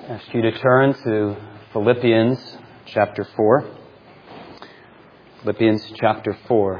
I ask you to turn to Philippians chapter 4. Philippians chapter 4.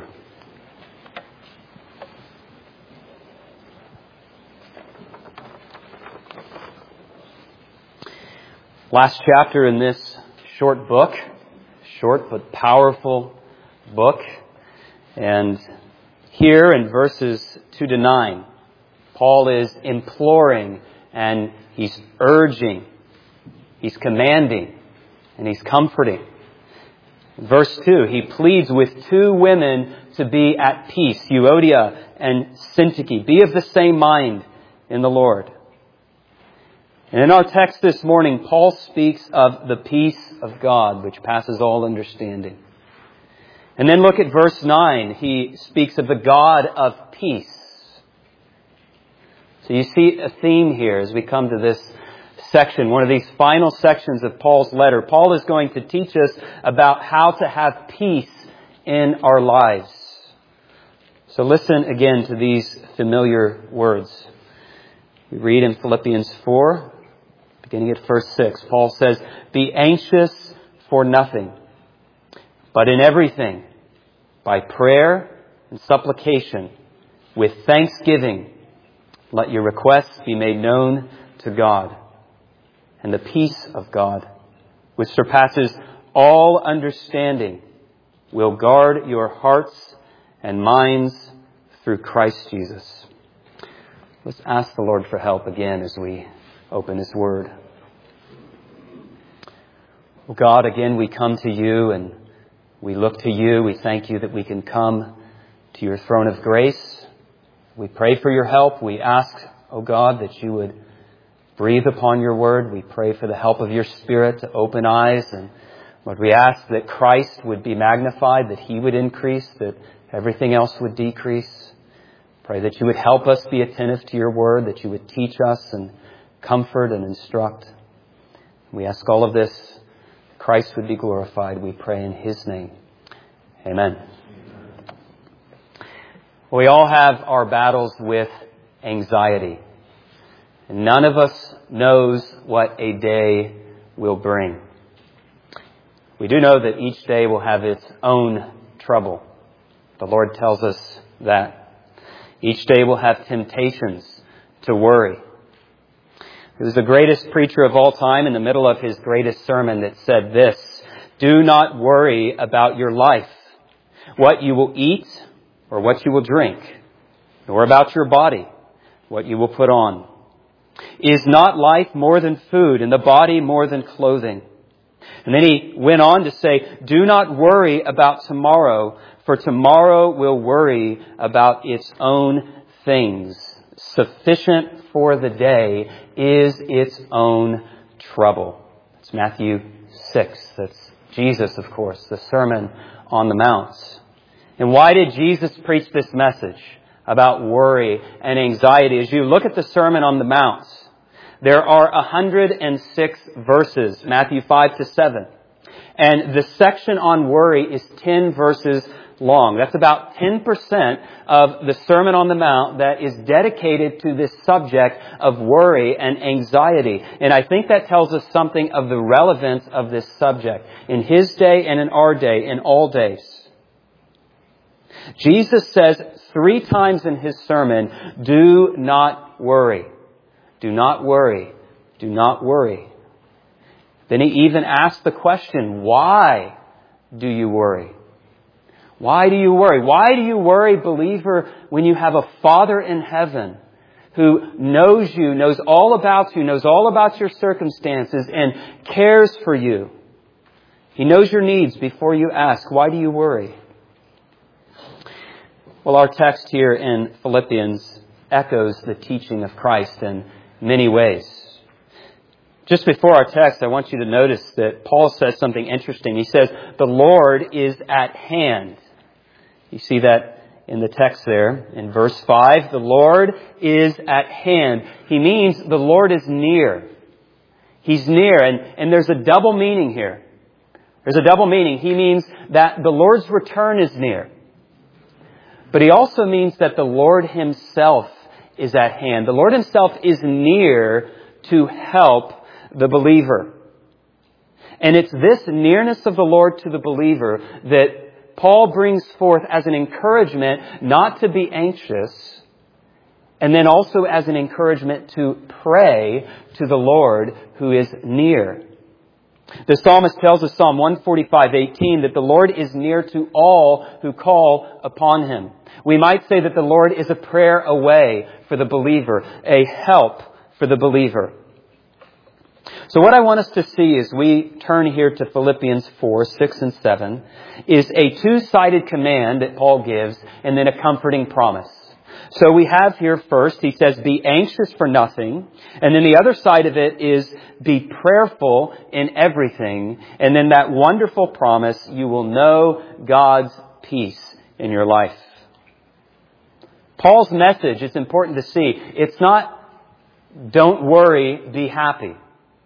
Last chapter in this short book, short but powerful book. And here in verses 2 to 9, Paul is imploring and he's urging, he's commanding, and he's comforting. In verse 2, he pleads with two women to be at peace, Euodia and Syntyche. Be of the same mind in the Lord. And in our text this morning, Paul speaks of the peace of God, which passes all understanding. And then look at verse 9. He speaks of the God of peace. So you see a theme here as we come to this section, one of these final sections of Paul's letter. Paul is going to teach us about how to have peace in our lives. So listen again to these familiar words. We read in Philippians 4, beginning at verse 6, Paul says, "Be anxious for nothing, but in everything, by prayer and supplication, with thanksgiving, let your requests be made known to God. And the peace of God, which surpasses all understanding, will guard your hearts and minds through Christ Jesus." Let's ask the Lord for help again as we open His Word. Oh God, again we come to You and we look to You. We thank You that we can come to Your throne of grace. We pray for Your help. We ask, oh God, that You would breathe upon Your Word. We pray for the help of Your Spirit to open eyes. And Lord, we ask that Christ would be magnified, that He would increase, that everything else would decrease. Pray that You would help us be attentive to Your Word, that You would teach us and comfort and instruct. We ask all of this. Christ would be glorified. We pray in His name. Amen. We all have our battles with anxiety. And none of us knows what a day will bring. We do know that each day will have its own trouble. The Lord tells us that. Each day will have temptations to worry. It was the greatest preacher of all time in the middle of his greatest sermon that said this: "Do not worry about your life, what you will eat or what you will drink, nor about your body, what you will put on. Is not life more than food, and the body more than clothing?" And then he went on to say, "Do not worry about tomorrow, for tomorrow will worry about its own things. Sufficient for the day is its own trouble." It's Matthew 6. That's Jesus, of course, the Sermon on the Mount. And why did Jesus preach this message about worry and anxiety? As you look at the Sermon on the Mount, there are 106 verses, Matthew 5 to 7. And the section on worry is 10 verses long. That's about 10% of the Sermon on the Mount that is dedicated to this subject of worry and anxiety. And I think that tells us something of the relevance of this subject in His day and in our day, in all days. Jesus says 3 times in His sermon, "Do not worry. Do not worry. Do not worry." Then He even asked the question, why do you worry? Why do you worry? Why do you worry, believer, when you have a Father in heaven who knows you, knows all about you, knows all about your circumstances, and cares for you? He knows your needs before you ask. Why do you worry? Well, our text here in Philippians echoes the teaching of Christ in many ways. Just before our text, I want you to notice that Paul says something interesting. He says, "The Lord is at hand." You see that in the text there in verse 5. The Lord is at hand. He means the Lord is near. He's near. And there's a double meaning here. There's a double meaning. He means that the Lord's return is near. But He also means that the Lord Himself is at hand. The Lord Himself is near to help the believer. And it's this nearness of the Lord to the believer that Paul brings forth as an encouragement not to be anxious, and then also as an encouragement to pray to the Lord who is near. The psalmist tells us, Psalm 145:18, that the Lord is near to all who call upon Him. We might say that the Lord is a prayer away for the believer, a help for the believer. So what I want us to see as we turn here to Philippians 4, 6 and 7 is a two-sided command that Paul gives and then a comforting promise. So we have here first, he says, be anxious for nothing. And then the other side of it is be prayerful in everything. And then that wonderful promise, you will know God's peace in your life. Paul's message, it's important to see, it's not don't worry, be happy.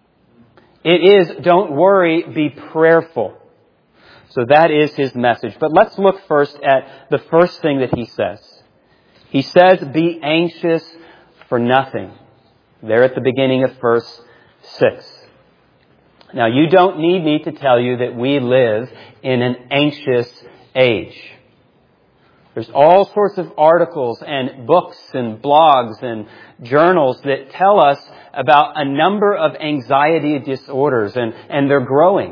It is don't worry, be prayerful. So that is his message. But let's look first at the first thing that he says. He says, be anxious for nothing. There at the beginning of verse 6. Now, you don't need me to tell you that we live in an anxious age. There's all sorts of articles and books and blogs and journals that tell us about a number of anxiety disorders, and they're growing.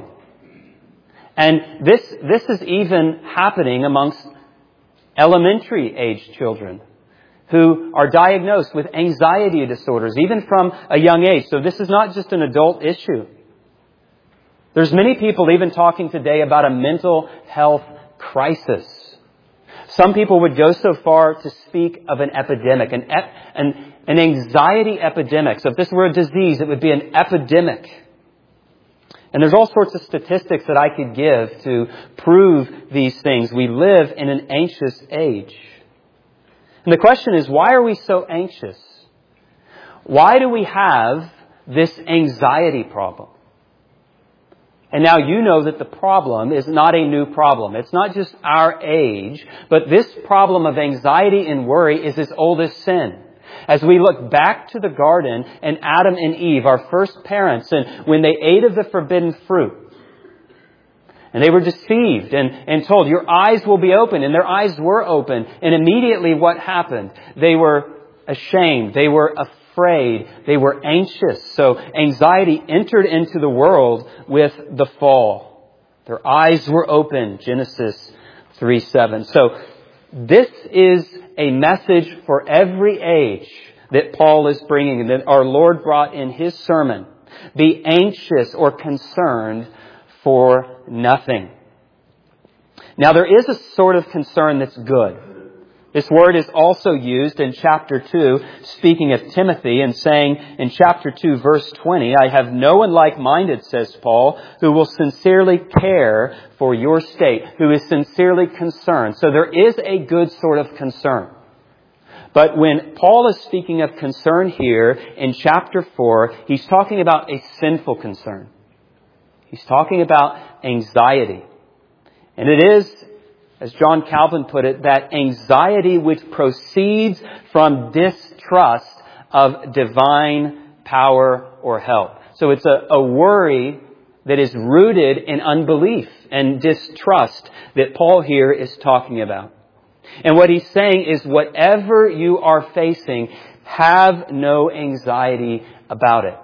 And this is even happening amongst elementary age children who are diagnosed with anxiety disorders, even from a young age. So this is not just an adult issue. There's many people even talking today about a mental health crisis. Some people would go so far to speak of an epidemic, an anxiety epidemic. So if this were a disease, it would be an epidemic. And there's all sorts of statistics that I could give to prove these things. We live in an anxious age. And the question is, why are we so anxious? Why do we have this anxiety problem? And now you know that the problem is not a new problem. It's not just our age, but this problem of anxiety and worry is as old as sin. As we look back to the garden and Adam and Eve, our first parents, and when they ate of the forbidden fruit, and they were deceived and told, your eyes will be open, and their eyes were open. And immediately what happened? They were ashamed. They were afraid. They were anxious. So anxiety entered into the world with the fall. Their eyes were open, Genesis 3:7. So this is a message for every age that Paul is bringing and that our Lord brought in His sermon. Be anxious or concerned for nothing. Now there is a sort of concern that's good. This word is also used in chapter 2, speaking of Timothy and saying in chapter 2, verse 20, I have no one like-minded, says Paul, who will sincerely care for your state, who is sincerely concerned. So there is a good sort of concern. But when Paul is speaking of concern here in chapter 4, he's talking about a sinful concern. He's talking about anxiety. And it is, as John Calvin put it, that anxiety which proceeds from distrust of divine power or help. So it's a worry that is rooted in unbelief and distrust that Paul here is talking about. And what he's saying is whatever you are facing, have no anxiety about it.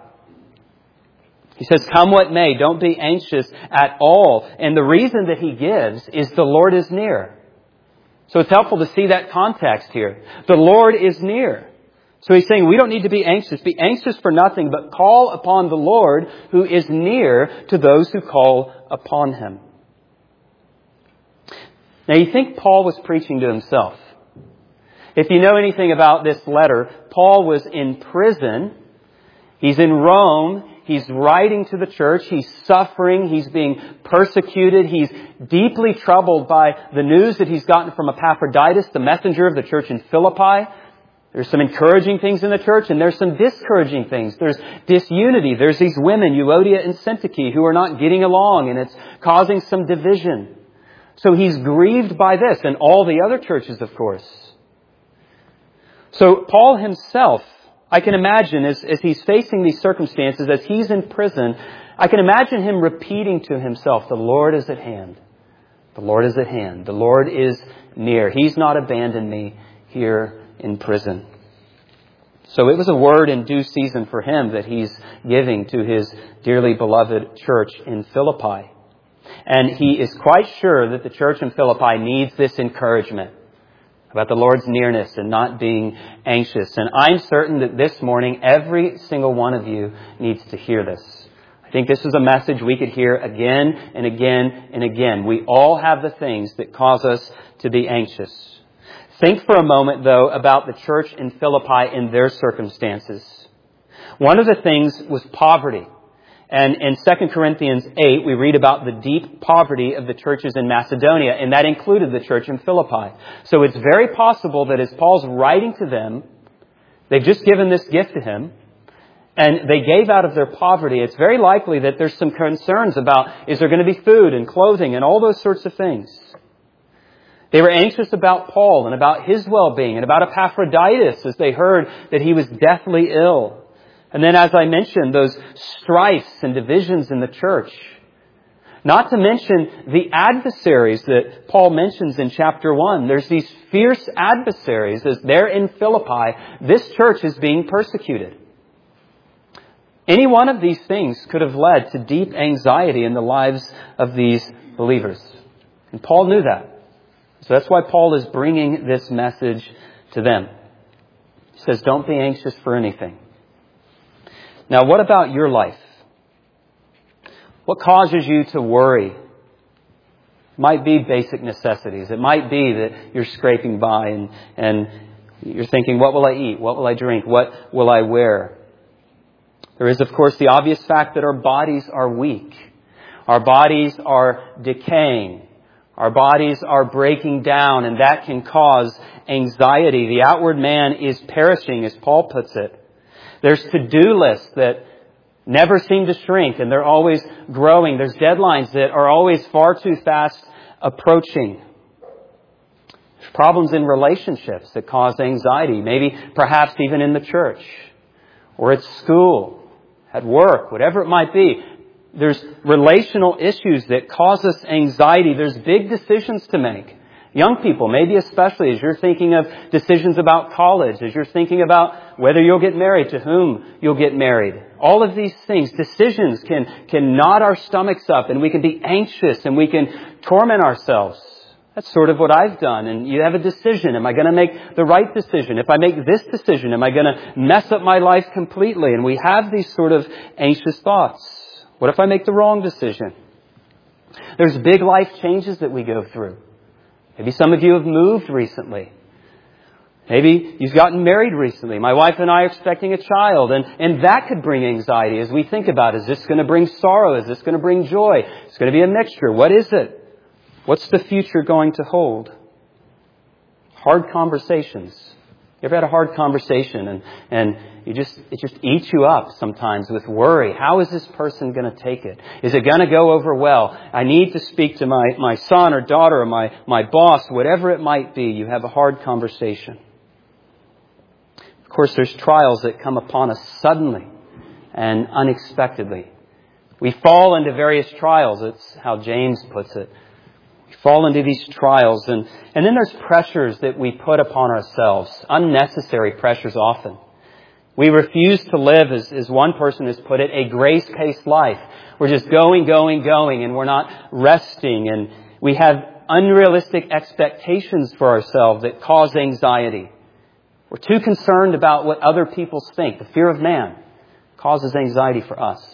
He says, come what may, don't be anxious at all. And the reason that he gives is the Lord is near. So it's helpful to see that context here. The Lord is near. So he's saying we don't need to be anxious. Be anxious for nothing, but call upon the Lord who is near to those who call upon Him. Now you think Paul was preaching to himself. If you know anything about this letter, Paul was in prison. He's in Rome. He's writing to the church. He's suffering. He's being persecuted. He's deeply troubled by the news that he's gotten from Epaphroditus, the messenger of the church in Philippi. There's some encouraging things in the church, and there's some discouraging things. There's disunity. There's these women, Euodia and Syntyche, who are not getting along, and it's causing some division. So he's grieved by this, and all the other churches, of course. So Paul himself, I can imagine as he's facing these circumstances, as he's in prison, I can imagine him repeating to himself, the Lord is at hand. The Lord is at hand. The Lord is near. He's not abandoned me here in prison. So it was a word in due season for him that he's giving to his dearly beloved church in Philippi. And he is quite sure that the church in Philippi needs this encouragement about the Lord's nearness and not being anxious. And I'm certain that this morning, every single one of you needs to hear this. I think this is a message we could hear again and again and again. We all have the things that cause us to be anxious. Think for a moment, though, about the church in Philippi and their circumstances. One of the things was poverty. And in 2 Corinthians 8, we read about the deep poverty of the churches in Macedonia, and that included the church in Philippi. So it's very possible that as Paul's writing to them, they've just given this gift to him, and they gave out of their poverty. It's very likely that there's some concerns about, is there going to be food and clothing and all those sorts of things. They were anxious about Paul and about his well-being and about Epaphroditus as they heard that he was deathly ill. And then, as I mentioned, those strifes and divisions in the church. Not to mention the adversaries that Paul mentions in chapter 1. There's these fierce adversaries as they're in Philippi. This church is being persecuted. Any one of these things could have led to deep anxiety in the lives of these believers. And Paul knew that. So that's why Paul is bringing this message to them. He says, don't be anxious for anything. Now, what about your life? What causes you to worry? It might be basic necessities. It might be that you're scraping by and you're thinking, what will I eat? What will I drink? What will I wear? There is, of course, the obvious fact that our bodies are weak. Our bodies are decaying. Our bodies are breaking down, and that can cause anxiety. The outward man is perishing, as Paul puts it. There's to-do lists that never seem to shrink, and they're always growing. There's deadlines that are always far too fast approaching. There's problems in relationships that cause anxiety, maybe perhaps even in the church or at school, at work, whatever it might be. There's relational issues that cause us anxiety. There's big decisions to make. Young people, maybe especially as you're thinking of decisions about college, as you're thinking about whether you'll get married, to whom you'll get married. All of these things, decisions can knot our stomachs up, and we can be anxious and we can torment ourselves. That's sort of what I've done. And you have a decision. Am I going to make the right decision? If I make this decision, am I going to mess up my life completely? And we have these sort of anxious thoughts. What if I make the wrong decision? There's big life changes that we go through. Maybe some of you have moved recently. Maybe you've gotten married recently. My wife and I are expecting a child, and that could bring anxiety as we think about, is this going to bring sorrow? Is this going to bring joy? It's going to be a mixture. What is it? What's the future going to hold? Hard conversations. You ever had a hard conversation and it just eats you up sometimes with worry? How is this person going to take it? Is it going to go over well? I need to speak to my son or daughter or my boss, whatever it might be. You have a hard conversation. Of course, there's trials that come upon us suddenly and unexpectedly. We fall into various trials. It's how James puts it. Fall into these trials. And then there's pressures that we put upon ourselves. Unnecessary pressures often. We refuse to live, as one person has put it, a grace-paced life. We're just going, and we're not resting. And we have unrealistic expectations for ourselves that cause anxiety. We're too concerned about what other people think. The fear of man causes anxiety for us.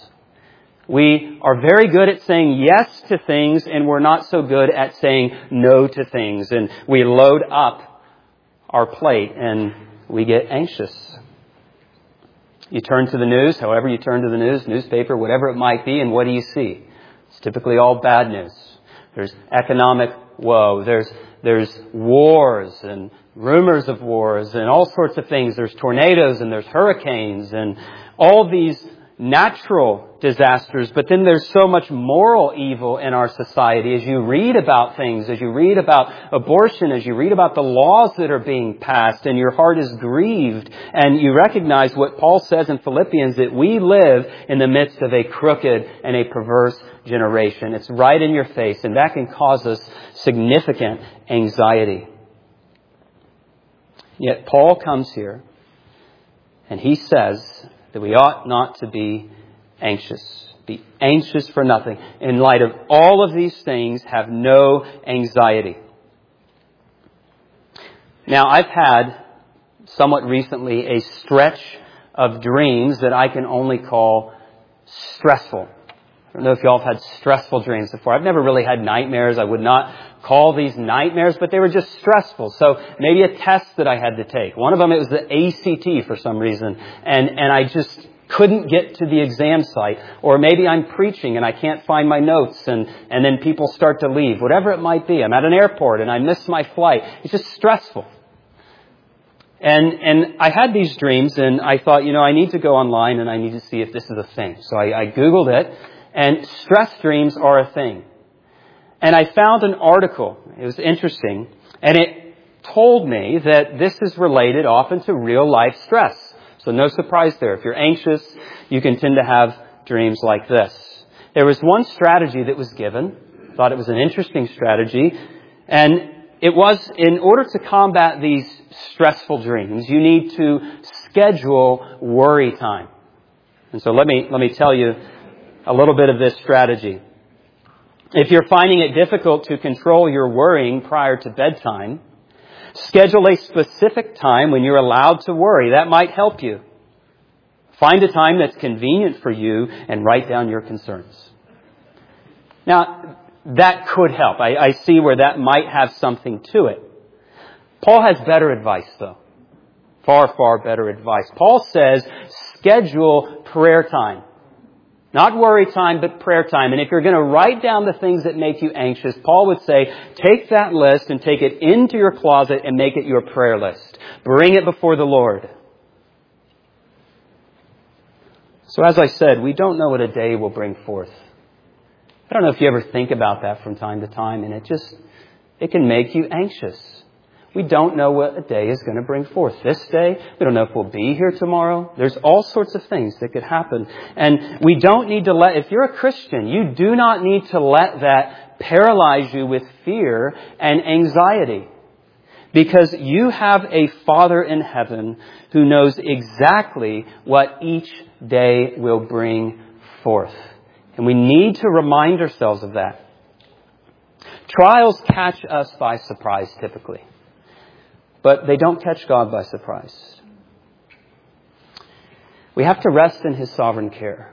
We are very good at saying yes to things, and we're not so good at saying no to things. And we load up our plate and we get anxious. You turn to the news, however you turn to the news, newspaper, whatever it might be, and what do you see? It's typically all bad news. There's economic woe. There's wars and rumors of wars and all sorts of things. There's tornadoes and there's hurricanes and all these natural disasters, but then there's so much moral evil in our society. As you read about things, as you read about abortion, as you read about the laws that are being passed, and your heart is grieved, and you recognize what Paul says in Philippians, that we live in the midst of a crooked and a perverse generation. It's right in your face, and that can cause us significant anxiety. Yet Paul comes here, and he says that we ought not to be anxious. Be anxious for nothing. In light of all of these things, have no anxiety. Now, I've had somewhat recently a stretch of dreams that I can only call stressful. I don't know if y'all have had stressful dreams before. I've never really had nightmares. I would not call these nightmares, but they were just stressful. So maybe a test that I had to take. One of them, it was the ACT for some reason. And I just couldn't get to the exam site. Or maybe I'm preaching and I can't find my notes and then people start to leave. Whatever it might be. I'm at an airport and I miss my flight. It's just stressful. And I had these dreams and I thought, I need to go online and I need to see if this is a thing. So I Googled it. And stress dreams are a thing. And I found an article. It was interesting. And it told me that this is related often to real life stress. So no surprise there. If you're anxious, you can tend to have dreams like this. There was one strategy that was given. I thought it was an interesting strategy. And it was, in order to combat these stressful dreams, you need to schedule worry time. And so let me tell you a little bit of this strategy. If you're finding it difficult to control your worrying prior to bedtime, schedule a specific time when you're allowed to worry. That might help you. Find a time that's convenient for you and write down your concerns. Now, that could help. I see where that might have something to it. Paul has better advice, though. Far, far better advice. Paul says, schedule prayer time. Not worry time, but prayer time. And if you're going to write down the things that make you anxious, Paul would say, take that list and take it into your closet and make it your prayer list. Bring it before the Lord. So as I said, we don't know what a day will bring forth. I don't know if you ever think about that from time to time, and it can make you anxious. We don't know what a day is going to bring forth. This day, we don't know if we'll be here tomorrow. There's all sorts of things that could happen. And we don't need to if you're a Christian, you do not need to let that paralyze you with fear and anxiety. Because you have a Father in heaven who knows exactly what each day will bring forth. And we need to remind ourselves of that. Trials catch us by surprise typically. But they don't catch God by surprise. We have to rest in His sovereign care.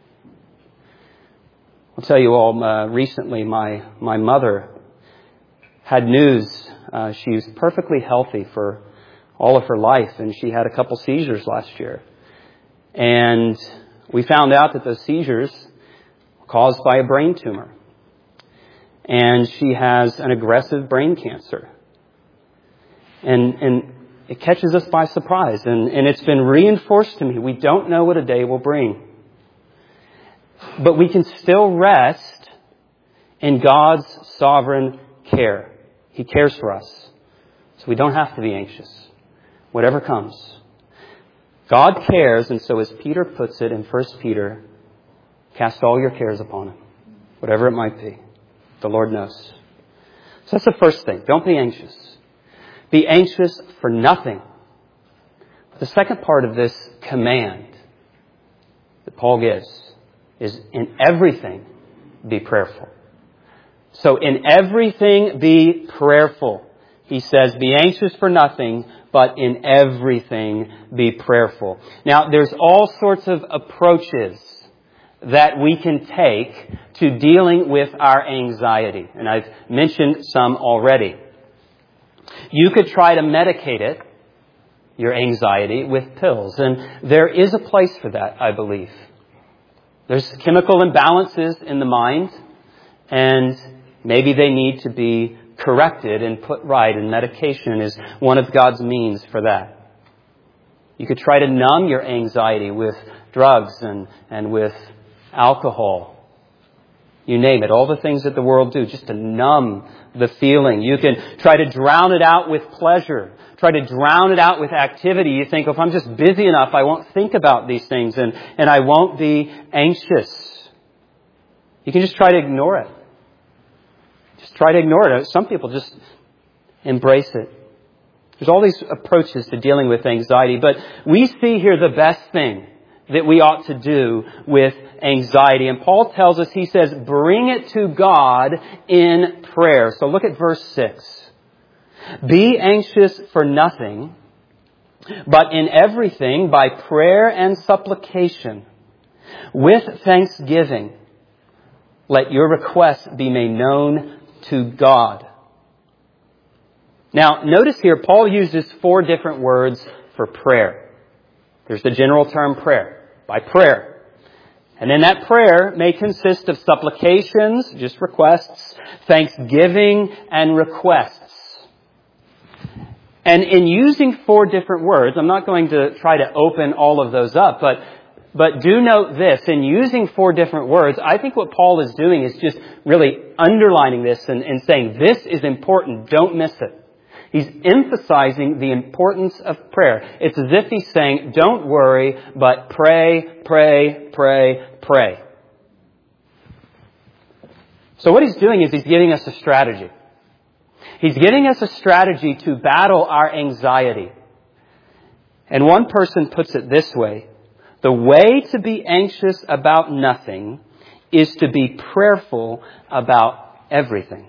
I'll tell you all, recently my mother had news. She was perfectly healthy for all of her life, and she had a couple seizures last year. And we found out that those seizures were caused by a brain tumor. And she has an aggressive brain cancer. And it catches us by surprise. And it's been reinforced to me. We don't know what a day will bring. But we can still rest in God's sovereign care. He cares for us. So we don't have to be anxious. Whatever comes. God cares, and so as Peter puts it in 1 Peter, cast all your cares upon Him. Whatever it might be. The Lord knows. So that's the first thing. Don't be anxious. Be anxious for nothing. The second part of this command that Paul gives is in everything be prayerful. So in everything be prayerful. He says, be anxious for nothing, but in everything be prayerful. Now, there's all sorts of approaches that we can take to dealing with our anxiety. And I've mentioned some already. You could try to medicate it, your anxiety, with pills. And there is a place for that, I believe. There's chemical imbalances in the mind, and maybe they need to be corrected and put right, and medication is one of God's means for that. You could try to numb your anxiety with drugs and with alcohol. You name it, all the things that the world do just to numb the feeling. You can try to drown it out with pleasure. Try to drown it out with activity. You think, if I'm just busy enough, I won't think about these things and I won't be anxious. You can just try to ignore it. Just try to ignore it. Some people just embrace it. There's all these approaches to dealing with anxiety, but we see here the best thing that we ought to do with anxiety. And Paul tells us, he says, bring it to God in prayer. So look at verse 6. Be anxious for nothing, but in everything by prayer and supplication, with thanksgiving, let your requests be made known to God. Now, notice here, Paul uses 4 different words for prayer. There's the general term prayer, by prayer. And then that prayer may consist of supplications, just requests, thanksgiving, and requests. And in using 4 different words, I'm not going to try to open all of those up, but do note this. In using 4 different words, I think what Paul is doing is just really underlining this and saying, this is important, don't miss it. He's emphasizing the importance of prayer. It's as if he's saying, don't worry, but pray, pray, pray, pray. So what he's doing is he's giving us a strategy. He's giving us a strategy to battle our anxiety. And one person puts it this way: the way to be anxious about nothing is to be prayerful about everything.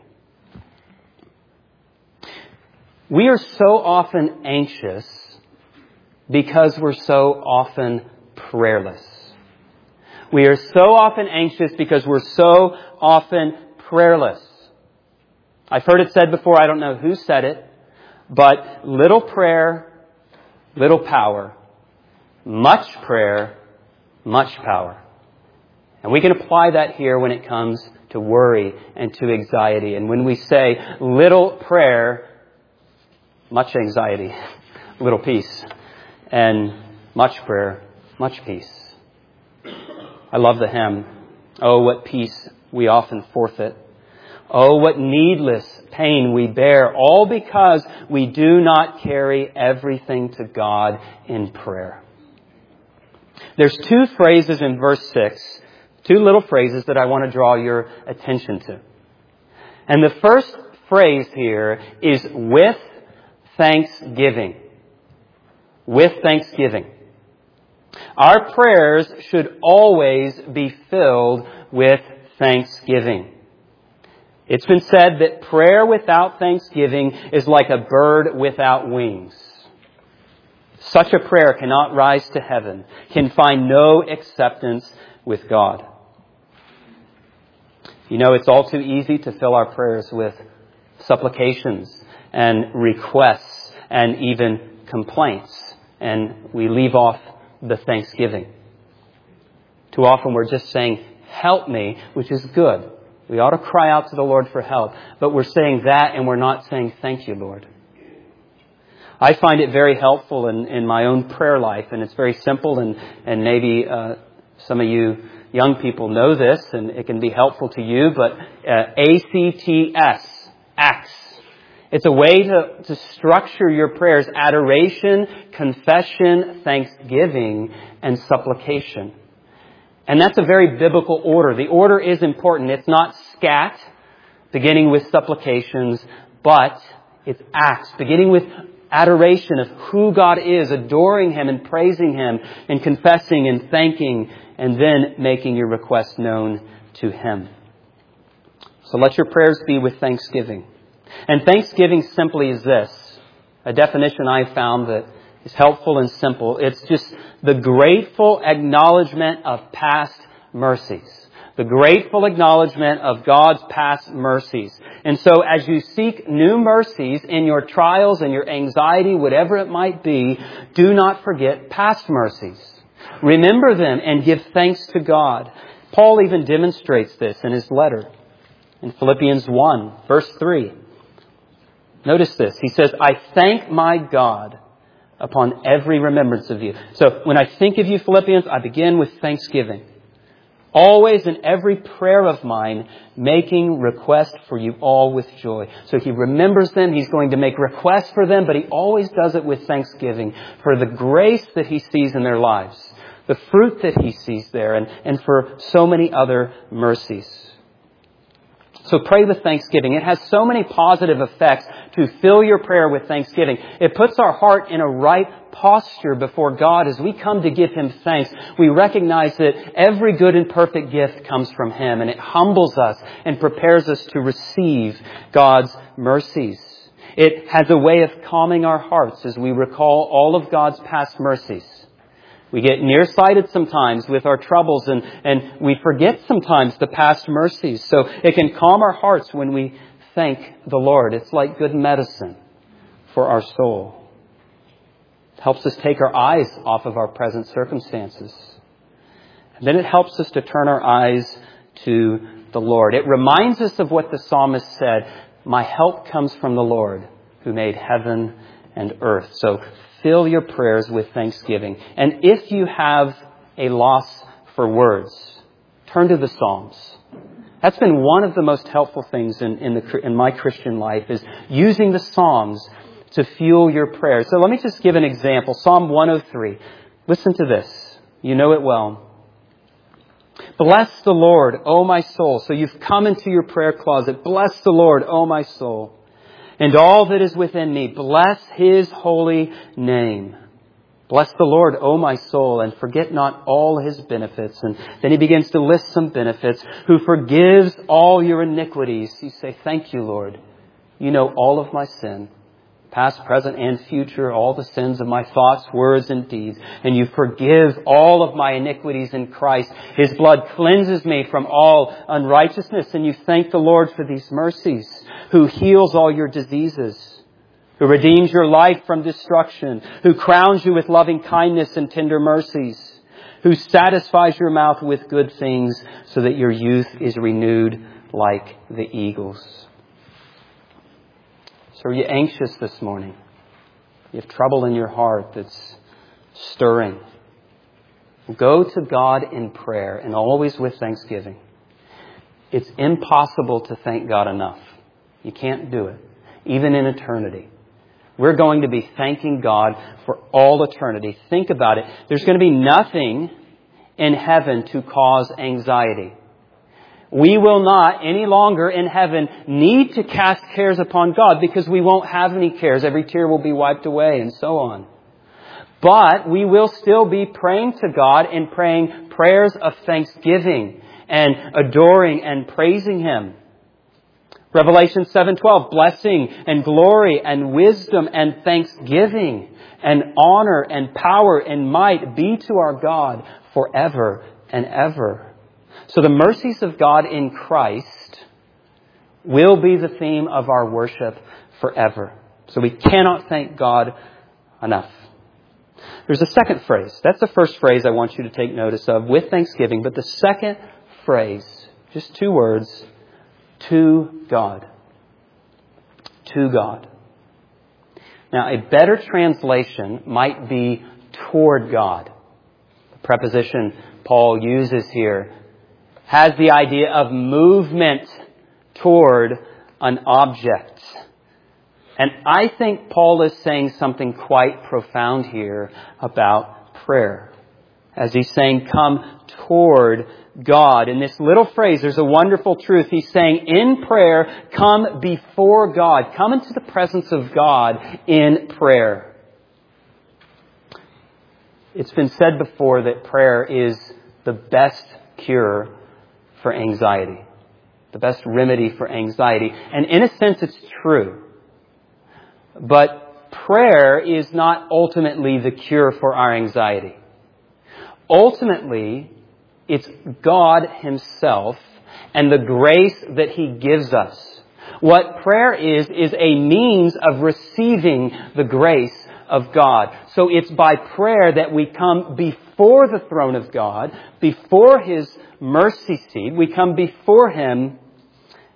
We are so often anxious because we're so often prayerless. We are so often anxious because we're so often prayerless. I've heard it said before, I don't know who said it, but little prayer, little power. Much prayer, much power. And we can apply that here when it comes to worry and to anxiety. And when we say little prayer, much anxiety, little peace. And much prayer, much peace. I love the hymn, oh, what peace we often forfeit. Oh, what needless pain we bear, all because we do not carry everything to God in prayer. There's 2 phrases in verse 6, 2 little phrases that I want to draw your attention to. And the first phrase here is with thanksgiving. With thanksgiving. Our prayers should always be filled with thanksgiving. It's been said that prayer without thanksgiving is like a bird without wings. Such a prayer cannot rise to heaven, can find no acceptance with God. You know, it's all too easy to fill our prayers with supplications and requests and even complaints, and we leave off the thanksgiving. Too often we're just saying, help me, which is good. We ought to cry out to the Lord for help, but we're saying that and we're not saying, thank you, Lord. I find it very helpful in my own prayer life, and it's very simple, and maybe some of you young people know this, and it can be helpful to you, but ACTS, acts. It's a way to structure your prayers: adoration, confession, thanksgiving, and supplication. And that's a very biblical order. The order is important. It's not scat, beginning with supplications, but it's acts, beginning with adoration of who God is, adoring Him and praising Him and confessing and thanking, and then making your request known to Him. So let your prayers be with thanksgiving. And thanksgiving simply is this, a definition I found that is helpful and simple. It's just the grateful acknowledgement of past mercies. The grateful acknowledgement of God's past mercies. And so as you seek new mercies in your trials and your anxiety, whatever it might be, do not forget past mercies. Remember them and give thanks to God. Paul even demonstrates this in his letter in Philippians 1, verse 3. Notice this. He says, I thank my God upon every remembrance of you. So when I think of you, Philippians, I begin with thanksgiving. Always in every prayer of mine, making request for you all with joy. So he remembers them. He's going to make requests for them, but he always does it with thanksgiving for the grace that he sees in their lives, the fruit that he sees there, and for so many other mercies. So pray with thanksgiving. It has so many positive effects to fill your prayer with thanksgiving. It puts our heart in a right posture before God as we come to give Him thanks. We recognize that every good and perfect gift comes from Him, and it humbles us and prepares us to receive God's mercies. It has a way of calming our hearts as we recall all of God's past mercies. We get nearsighted sometimes with our troubles and we forget sometimes the past mercies. So it can calm our hearts when we thank the Lord. It's like good medicine for our soul. It helps us take our eyes off of our present circumstances. And then it helps us to turn our eyes to the Lord. It reminds us of what the psalmist said, "My help comes from the Lord who made heaven and earth." So fill your prayers with thanksgiving. And if you have a loss for words, turn to the Psalms. That's been one of the most helpful things in my Christian life, is using the Psalms to fuel your prayers. So let me just give an example. Psalm 103. Listen to this. You know it well. Bless the Lord, O my soul. So you've come into your prayer closet. Bless the Lord, O my soul. And all that is within me, bless His holy name. Bless the Lord, O my soul, and forget not all His benefits. And then he begins to list some benefits. Who forgives all your iniquities. You say, thank you, Lord. You know all of my sin, past, present, and future, all the sins of my thoughts, words, and deeds. And you forgive all of my iniquities in Christ. His blood cleanses me from all unrighteousness. And you thank the Lord for these mercies. Who heals all your diseases. Who redeems your life from destruction. Who crowns you with loving kindness and tender mercies. Who satisfies your mouth with good things so that your youth is renewed like the eagles. So are you anxious this morning? You have trouble in your heart that's stirring. Go to God in prayer and always with thanksgiving. It's impossible to thank God enough. You can't do it, even in eternity. We're going to be thanking God for all eternity. Think about it. There's going to be nothing in heaven to cause anxiety. We will not any longer in heaven need to cast cares upon God because we won't have any cares. Every tear will be wiped away and so on. But we will still be praying to God and praying prayers of thanksgiving and adoring and praising Him. Revelation 7:12, blessing and glory and wisdom and thanksgiving and honor and power and might be to our God forever and ever. So the mercies of God in Christ will be the theme of our worship forever. So we cannot thank God enough. There's a second phrase. That's the first phrase I want you to take notice of, with thanksgiving. But the second phrase, just two words, to God. To God. Now, a better translation might be toward God. The preposition Paul uses here has the idea of movement toward an object. And I think Paul is saying something quite profound here about prayer. As he's saying, come toward God. In this little phrase, there's a wonderful truth. He's saying, in prayer, come before God. Come into the presence of God in prayer. It's been said before that prayer is the best cure for anxiety. The best remedy for anxiety. And in a sense, it's true. But prayer is not ultimately the cure for our anxiety. Ultimately, it's God Himself and the grace that He gives us. What prayer is a means of receiving the grace of God. So it's by prayer that we come before the throne of God, before His mercy seat. We come before Him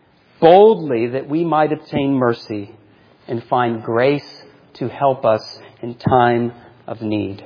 boldly that we might obtain mercy and find grace to help us in time of need.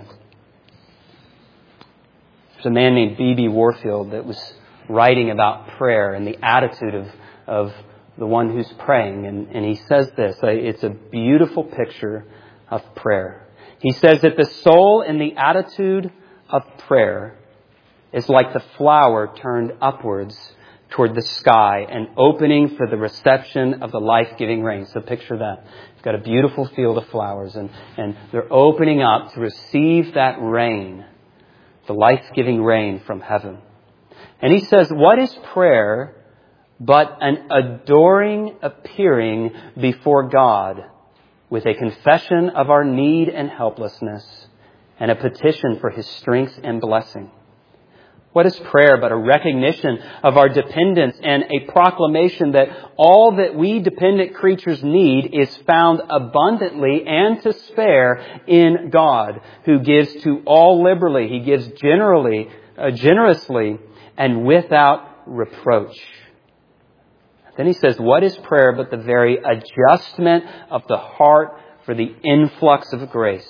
There's a man named B.B. Warfield that was writing about prayer and the attitude of the one who's praying. And he says this, it's a beautiful picture of prayer. He says that the soul in the attitude of prayer is like the flower turned upwards toward the sky and opening for the reception of the life-giving rain. So picture that. You've got a beautiful field of flowers and they're opening up to receive that rain, the life-giving rain from heaven. And he says, what is prayer but an adoring appearing before God with a confession of our need and helplessness and a petition for His strength and blessing? What is prayer but a recognition of our dependence and a proclamation that all that we dependent creatures need is found abundantly and to spare in God, who gives to all liberally. He gives generously and without reproach. Then he says, what is prayer but the very adjustment of the heart for the influx of grace?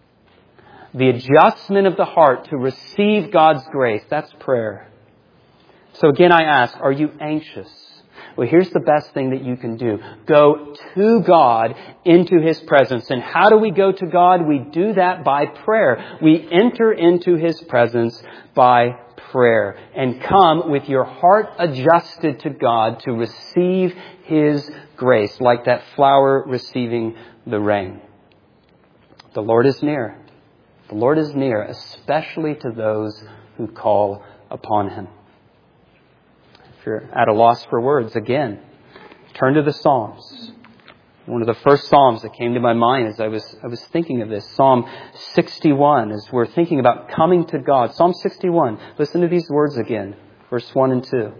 The adjustment of the heart to receive God's grace. That's prayer. So again, I ask, are you anxious? Well, here's the best thing that you can do. Go to God into His presence. And how do we go to God? We do that by prayer. We enter into His presence by prayer. And come with your heart adjusted to God to receive His grace, like that flower receiving the rain. The Lord is near. The Lord is near, especially to those who call upon Him. If you're at a loss for words, again, turn to the Psalms. One of the first Psalms that came to my mind as I was thinking of this, Psalm 61, as we're thinking about coming to God. Psalm 61, listen to these words again, verse 1 and 2.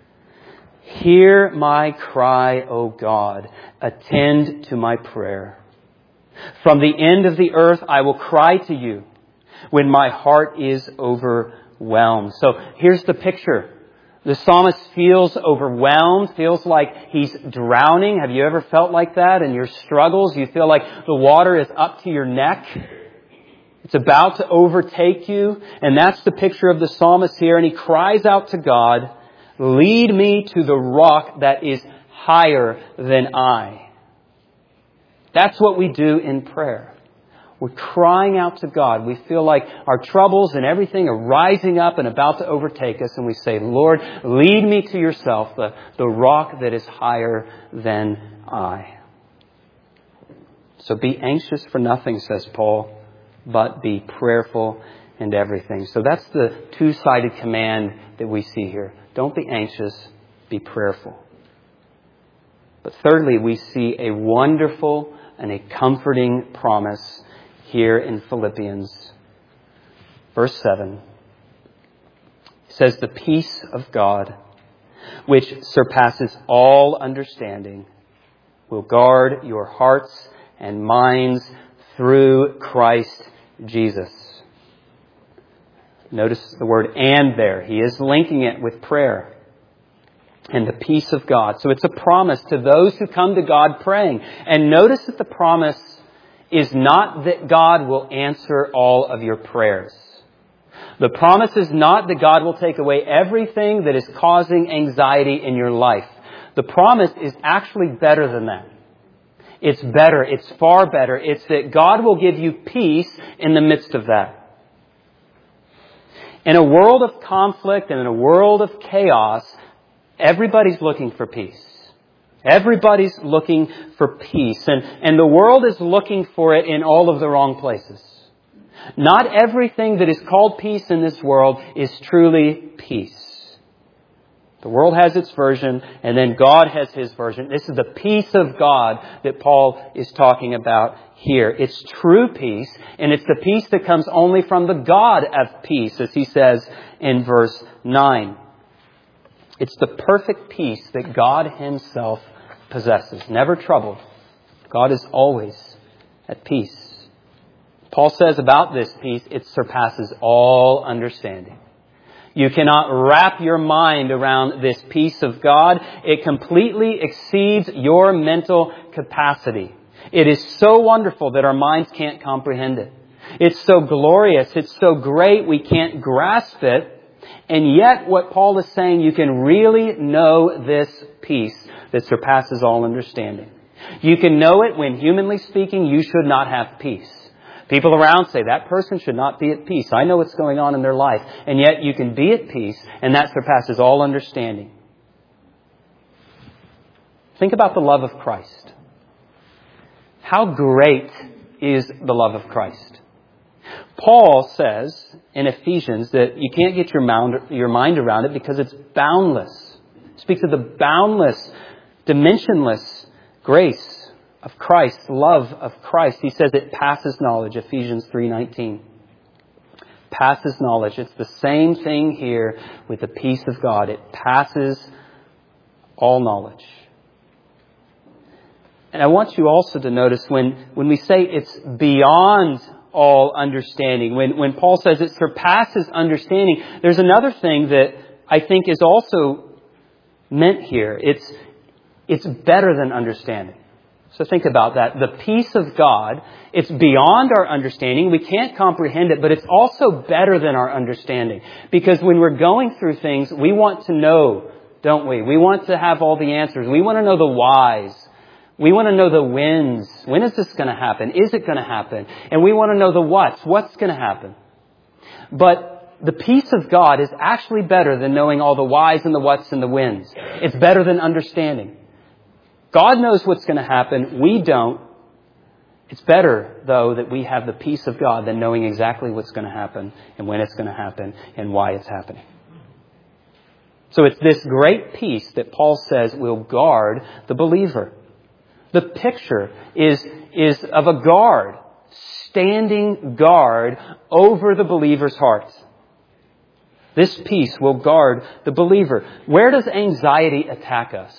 Hear my cry, O God, attend to my prayer. From the end of the earth I will cry to you when my heart is overwhelmed. So here's the picture. The psalmist feels overwhelmed, feels like he's drowning. Have you ever felt like that in your struggles? You feel like the water is up to your neck. It's about to overtake you. And that's the picture of the psalmist here. And he cries out to God, lead me to the rock that is higher than I. That's what we do in prayer. We're crying out to God. We feel like our troubles and everything are rising up and about to overtake us. And we say, Lord, lead me to yourself, the rock that is higher than I. So be anxious for nothing, says Paul, but be prayerful in everything. So that's the two-sided command that we see here. Don't be anxious, be prayerful. But thirdly, we see a wonderful and a comforting promise here in Philippians. Verse 7. It says, the peace of God, which surpasses all understanding, will guard your hearts and minds through Christ Jesus. Notice the word "and" there. He is linking it with prayer. And the peace of God. So it's a promise to those who come to God praying. And notice that the promise is not that God will answer all of your prayers. The promise is not that God will take away everything that is causing anxiety in your life. The promise is actually better than that. It's better. It's far better. It's that God will give you peace in the midst of that. In a world of conflict and in a world of chaos, everybody's looking for peace. Everybody's looking for peace. And the world is looking for it in all of the wrong places. Not everything that is called peace in this world is truly peace. The world has its version, and then God has His version. This is the peace of God that Paul is talking about here. It's true peace, and it's the peace that comes only from the God of peace, as he says in verse 9. It's the perfect peace that God Himself possesses. Never troubled. God is always at peace. Paul says about this peace, it surpasses all understanding. You cannot wrap your mind around this peace of God. It completely exceeds your mental capacity. It is so wonderful that our minds can't comprehend it. It's so glorious. It's so great we can't grasp it. And yet what Paul is saying, you can really know this peace that surpasses all understanding. You can know it when, humanly speaking, you should not have peace. People around say, that person should not be at peace. I know what's going on in their life. And yet you can be at peace, and that surpasses all understanding. Think about the love of Christ. How great is the love of Christ? Paul says in Ephesians that you can't get your mind around it because it's boundless. It speaks of the boundless, dimensionless grace of Christ, love of Christ. He says it passes knowledge, Ephesians 3:19. Passes knowledge. It's the same thing here with the peace of God. It passes all knowledge. And I want you also to notice when we say it's beyond all understanding, when Paul says it surpasses understanding, there's another thing that I think is also meant here. It's better than understanding. So think about that. The peace of God, it's beyond our understanding. We can't comprehend it, but it's also better than our understanding. Because when we're going through things, we want to know, don't we? We want to have all the answers. We want to know the whys. We want to know the whens. When is this going to happen? Is it going to happen? And we want to know the whats. What's going to happen? But the peace of God is actually better than knowing all the whys and the whats and the whens. It's better than understanding. God knows what's going to happen. We don't. It's better, though, that we have the peace of God than knowing exactly what's going to happen and when it's going to happen and why it's happening. So it's this great peace that Paul says will guard the believer. The picture is of a guard, standing guard over the believer's heart. This peace will guard the believer. Where does anxiety attack us?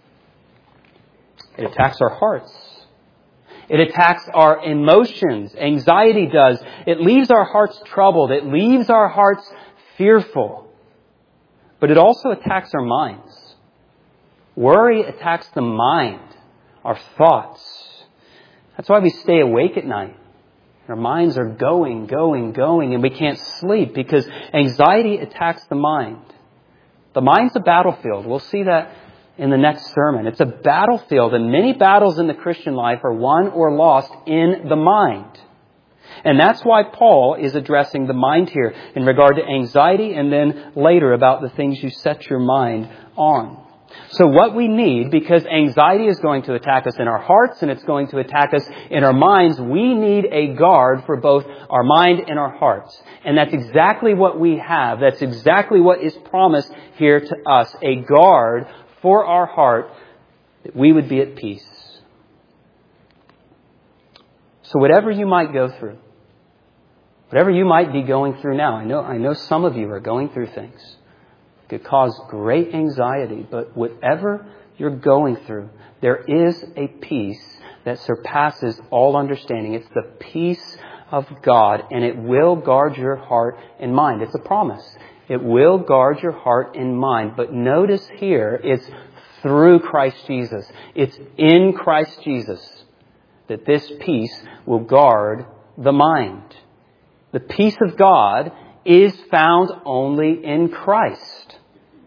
It attacks our hearts. It attacks our emotions. Anxiety does. It leaves our hearts troubled. It leaves our hearts fearful. But it also attacks our minds. Worry attacks the mind, our thoughts. That's why we stay awake at night. Our minds are going, and we can't sleep because anxiety attacks the mind. The mind's a battlefield. We'll see that in the next sermon. It's a battlefield, and many battles in the Christian life are won or lost in the mind. And that's why Paul is addressing the mind here in regard to anxiety, and then later about the things you set your mind on. So what we need, because anxiety is going to attack us in our hearts and it's going to attack us in our minds, we need a guard for both our mind and our hearts. And that's exactly what we have. That's exactly what is promised here to us. A guard for our heart, that we would be at peace. So whatever you might go through, whatever you might be going through now, I know some of you are going through things. It could cause great anxiety, but whatever you're going through, there is a peace that surpasses all understanding. It's the peace of God, and it will guard your heart and mind. It's a promise. It will guard your heart and mind. But notice here, it's through Christ Jesus. It's in Christ Jesus that this peace will guard the mind. The peace of God is found only in Christ.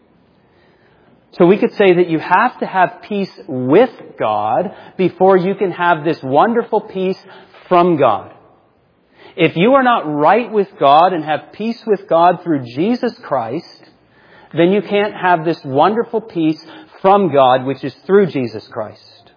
So we could say that you have to have peace with God before you can have this wonderful peace from God. If you are not right with God and have peace with God through Jesus Christ, then you can't have this wonderful peace from God, which is through Jesus Christ.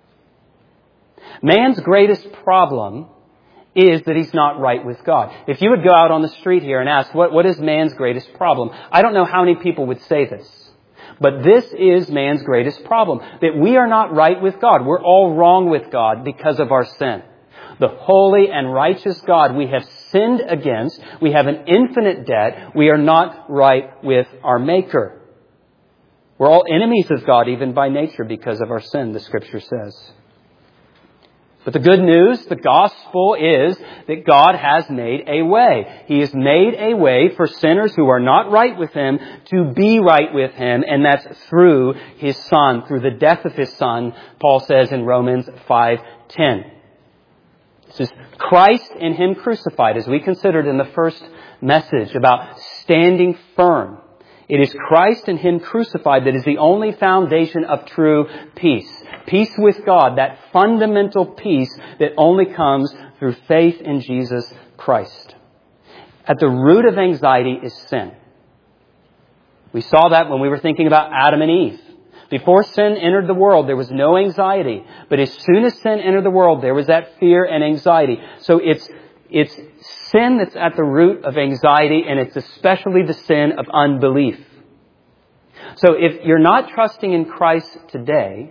Man's greatest problem is that he's not right with God. If you would go out on the street here and ask, what is man's greatest problem? I don't know how many people would say this. But this is man's greatest problem, that we are not right with God. We're all wrong with God because of our sin. The holy and righteous God we have sinned against. We have an infinite debt. We are not right with our Maker. We're all enemies of God even by nature because of our sin, the Scripture says. But the good news, the gospel, is that God has made a way. He has made a way for sinners who are not right with Him to be right with Him, and that's through His Son, through the death of His Son, Paul says in Romans 5:10. This is Christ and Him crucified, as we considered in the first message about standing firm. It is Christ and Him crucified that is the only foundation of true peace. Peace with God, that fundamental peace that only comes through faith in Jesus Christ. At the root of anxiety is sin. We saw that when we were thinking about Adam and Eve. Before sin entered the world, there was no anxiety. But as soon as sin entered the world, there was that fear and anxiety. So it's sin that's at the root of anxiety, and it's especially the sin of unbelief. So if you're not trusting in Christ today,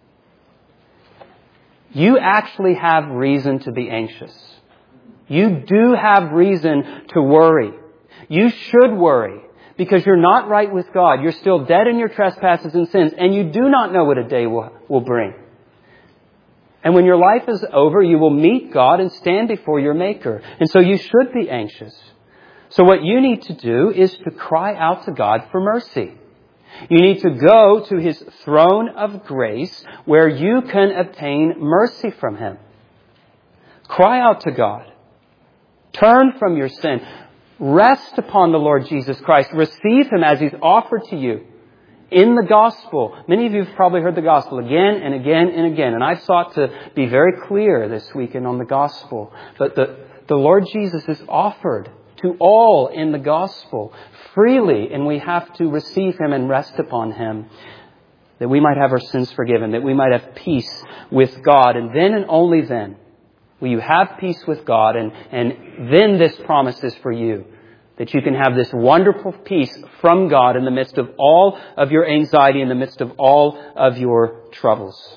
you actually have reason to be anxious. You do have reason to worry. You should worry because you're not right with God. You're still dead in your trespasses and sins, and you do not know what a day will bring. And when your life is over, you will meet God and stand before your Maker. And so you should be anxious. So what you need to do is to cry out to God for mercy. You need to go to His throne of grace where you can obtain mercy from Him. Cry out to God. Turn from your sin. Rest upon the Lord Jesus Christ. Receive Him as He's offered to you in the gospel. Many of you have probably heard the gospel again and again and again. And I've sought to be very clear this weekend on the gospel. But the Lord Jesus is offered to all in the gospel freely. And we have to receive Him and rest upon Him, that we might have our sins forgiven, that we might have peace with God. And then and only then will you have peace with God. And then this promise is for you, that you can have this wonderful peace from God in the midst of all of your anxiety, in the midst of all of your troubles.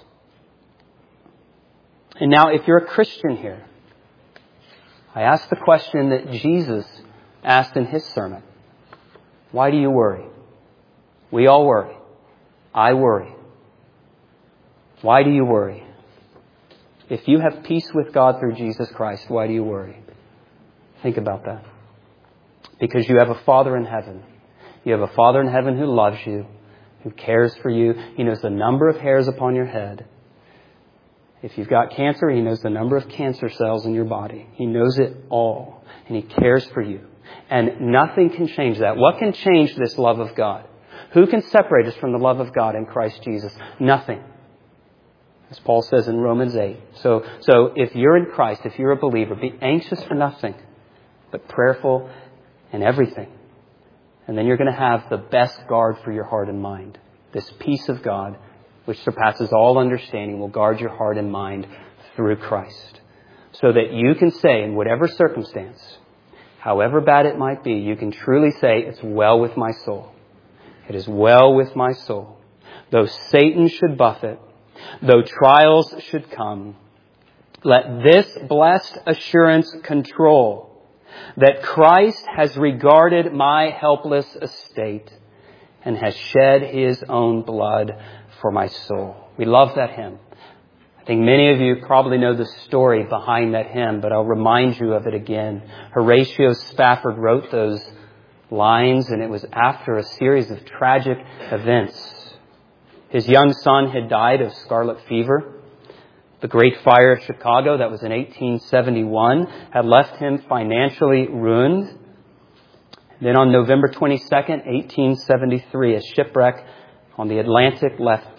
And now, if you're a Christian here, I ask the question that Jesus asked in His sermon. Why do you worry? We all worry. I worry. Why do you worry? If you have peace with God through Jesus Christ, why do you worry? Think about that. Because you have a Father in heaven. You have a Father in heaven who loves you, who cares for you. He knows the number of hairs upon your head. If you've got cancer, He knows the number of cancer cells in your body. He knows it all. And He cares for you. And nothing can change that. What can change this love of God? Who can separate us from the love of God in Christ Jesus? Nothing. As Paul says in Romans 8. So if you're in Christ, if you're a believer, be anxious for nothing, but prayerful in everything. And then you're going to have the best guard for your heart and mind. This peace of God, which surpasses all understanding, will guard your heart and mind through Christ. So that you can say, in whatever circumstance, however bad it might be, you can truly say, it's well with my soul. It is well with my soul. Though Satan should buffet, though trials should come, let this blessed assurance control that Christ has regarded my helpless estate and has shed His own blood for my soul. We love that hymn. I think many of you probably know the story behind that hymn, but I'll remind you of it again. Horatio Spafford wrote those lines, and it was after a series of tragic events. His young son had died of scarlet fever. The Great Fire of Chicago, that was in 1871, had left him financially ruined. Then on November 22nd, 1873, a shipwreck on the Atlantic left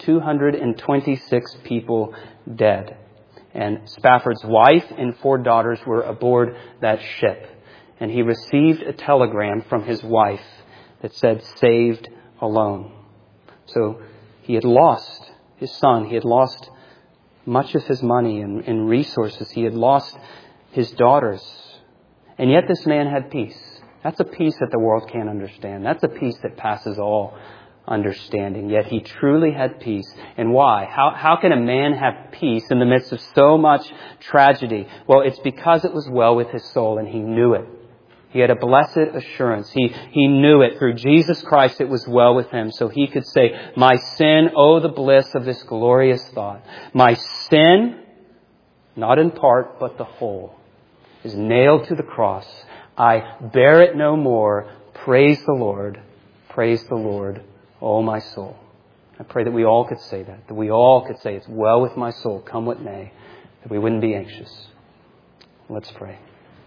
226 people dead. And Spafford's wife and 4 daughters were aboard that ship. And he received a telegram from his wife that said, "Saved alone." So he had lost his son. He had lost much of his money and resources. He had lost his daughters. And yet this man had peace. That's a peace that the world can't understand. That's a peace that passes all understanding. Yet he truly had peace. And why? How can a man have peace in the midst of so much tragedy? Well, it's because it was well with his soul, and he knew it. He had a blessed assurance. He knew it. Through Jesus Christ, it was well with him. So he could say, my sin, oh, the bliss of this glorious thought. My sin not in part, but the whole, is nailed to the cross. I bear it no more. Praise the Lord. Praise the Lord, O my soul. I pray that we all could say that we all could say, it's well with my soul, come what may, that we wouldn't be anxious. Let's pray.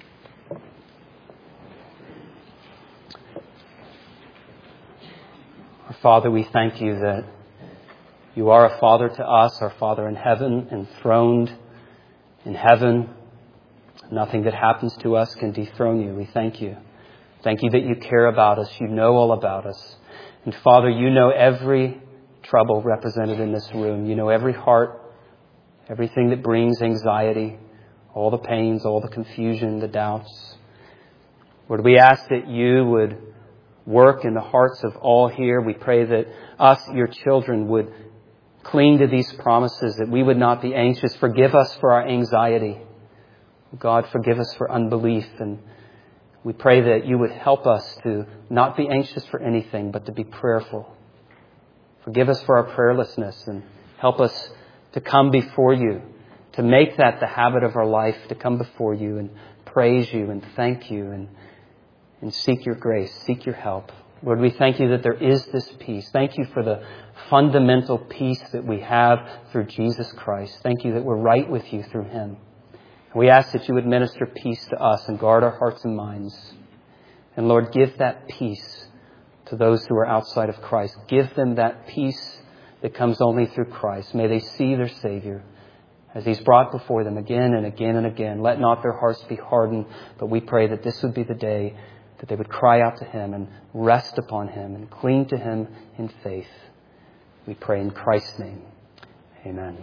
Our Father, we thank you that you are a Father to us, our Father in heaven, enthroned in heaven. Nothing that happens to us can dethrone you. We thank you. Thank you that you care about us. You know all about us. And Father, you know every trouble represented in this room. You know every heart, everything that brings anxiety, all the pains, all the confusion, the doubts. Lord, we ask that you would work in the hearts of all here. We pray that us, your children, would cling to these promises, that we would not be anxious. Forgive us for our anxiety. God, forgive us for unbelief. And we pray that you would help us to not be anxious for anything, but to be prayerful. Forgive us for our prayerlessness and help us to come before you, to make that the habit of our life, to come before you and praise you and thank you and seek your grace, seek your help. Lord, we thank you that there is this peace. Thank you for the fundamental peace that we have through Jesus Christ. Thank you that we're right with you through him. We ask that you would minister peace to us and guard our hearts and minds. And Lord, give that peace to those who are outside of Christ. Give them that peace that comes only through Christ. May they see their Savior as he's brought before them again and again and again. Let not their hearts be hardened, but we pray that this would be the day that they would cry out to him and rest upon him and cling to him in faith. We pray in Christ's name. Amen.